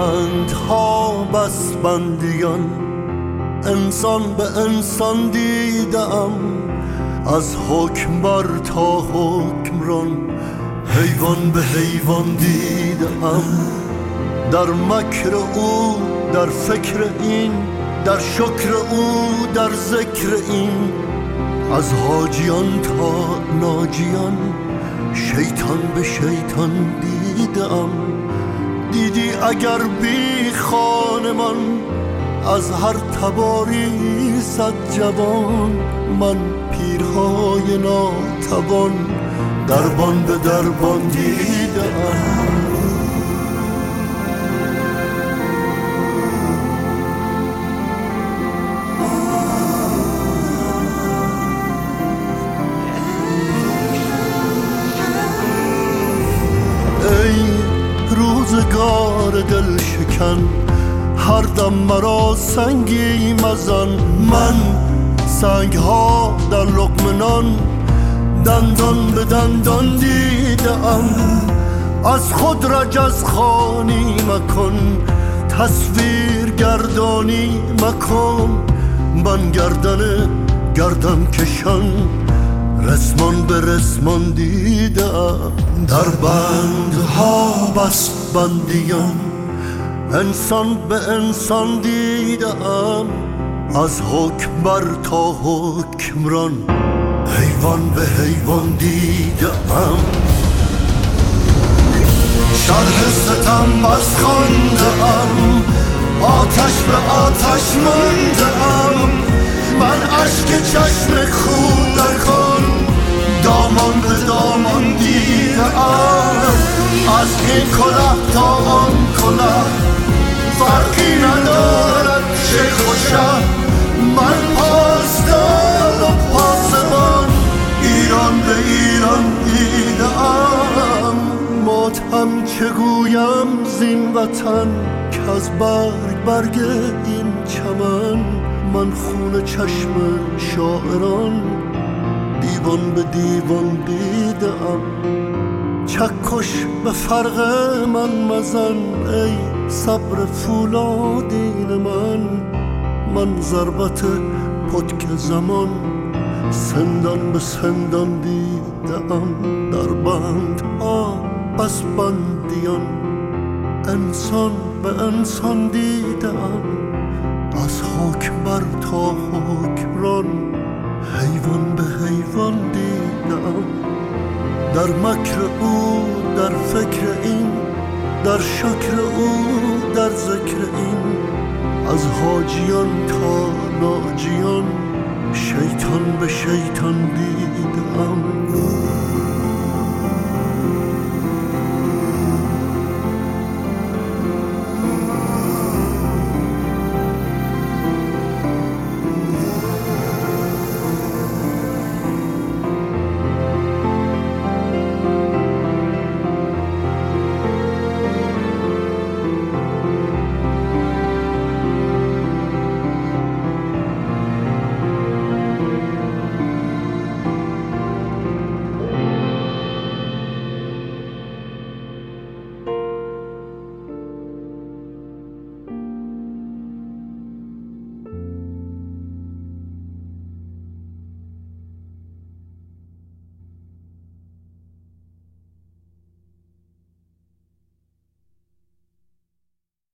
بندها بس بندیان، انسان به انسان دیدم، از حکمبر تا حکمران، حیوان به حیوان دیدم. در مکر او، در فکر این، در شکر او، در ذکر این، از حاجیان تا ناجیان، شیطان به شیطان دیدم. دیدی اگر بی خانمان، از هر تباری صد جوان، من پیرهای ناتوان، دربان به دربان دیدم. روزگار دل شکن، هر دم مرا سنگی مزن. من سنگ ها در لقمه نان، دندان به دندان دیدم. از خود رجز خوانی مکن، تصویر گردانی مکن. من گردن کشان، رسمان به رسمان دیدم. در بندها بس بندیان، انسان به انسان دیدم، از حکمبر تا حکمران، حیوان به حیوان دیدم. شرح ستم بس خواندم، آتش به آتش ماندم. من اشک چشم کودکان، دامان به دامان دیدم. از این کلاه تا آن کلاه، فرقی ندارد شیخ و شه. من پاسدار و پاسبان، ایران به ایران دیدم. ماتم چگویم زین وطن، که از برگ این چمن، من خون چشم شاعران، دیوان به دیوان دیدم. چکش به فرق من مزن، ای صبر فولادین من ضربت پتک زمان، سندان به سندان دیدم. در بندها بس بندیان، انسان به انسان دیدم، از حکمبر تا حکمران، حیوان به حیوان دیدم. در مکر او، در فکر این، در شکر او، در ذکر این، از حاجیان تا ناجیان، شیطان به شیطان دیدم.